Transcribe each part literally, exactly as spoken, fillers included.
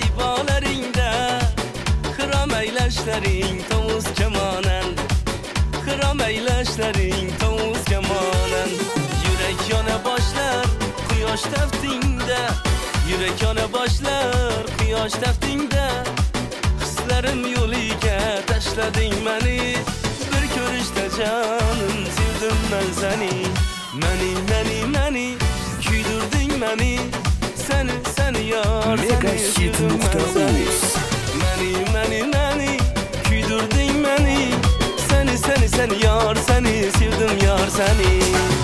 sahibalaringda xirom aylashlaring tovus kamonan, xirom aylashlaring tovus kamonan. Yurak yona boshlar quyosh taftingda, yurak yona boshlar quyosh taftingda. Hislarim yo'liga tashlading meni, bir ko'rishda jonim sevdim men seni. Meni meni meni kuydirding meni, seni seni yor seni sevdim men seni. Meni meni meni kuydirding meni, seni seni seni yor seni sevdim yor seni.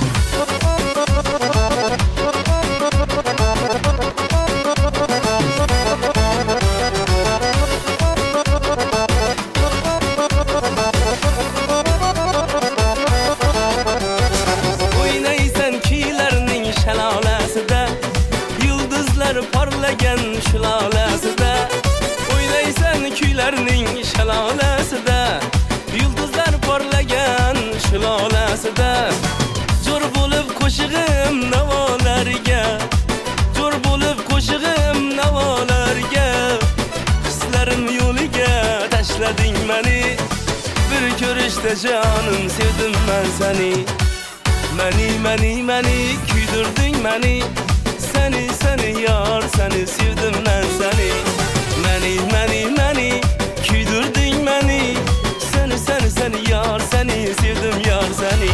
Parlagan shalolasida, o'ylaysan kuylarning shalolasida, yulduzlar parlagan shalolasida. Jo'r bo'lib qo'shig'im navolarga, jo'r bo'lib qo'shig'im navolarga. Hislarim yo'liga tashlading meni, bir ko'rishda jonim sevdim men seni. Meni meni meni kuydirding meni, seni seni yor seni sevdim men seni. Meni meni meni kuydirding meni, seni seni seni yor seni sevdim yor seni.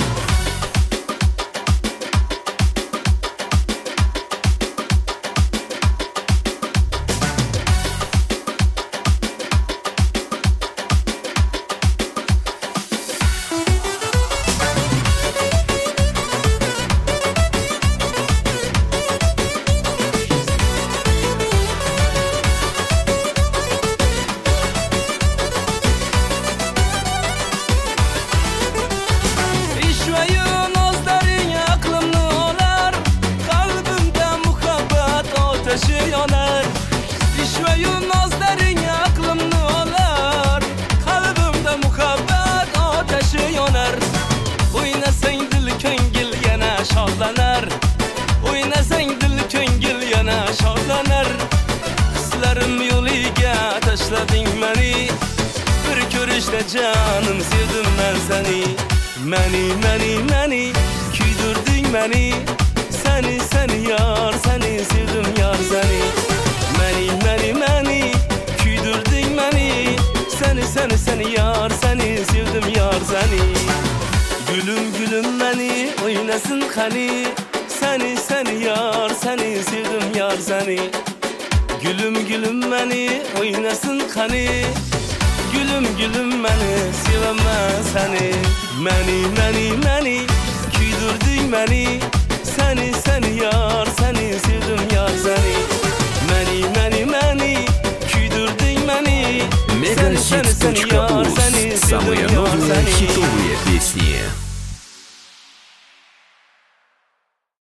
Oynasang dil ko'ngil yana shodlanar. Hislarim yo'liga tashlading meni, bir ko'rishda jonim sevdim men seni. Meni meni meni kuydirding meni, seni seni yor seni sevdim yor seni. Meni meni meni kuydirding meni, seni seni seni yor seni sevdim yor seni. Gülüm gülüm meni oynasın qani, seni seni yor seni sevdim yor seni. Gülüm gülüm meni oynasın qani, gülüm gülüm meni sevaman seni. Meni meni meni kuydirding meni, seni seni yor seni sevdim yor seni. Meni meni meni kuydirding meni, seni seni seni yor seni sevdim yor seni.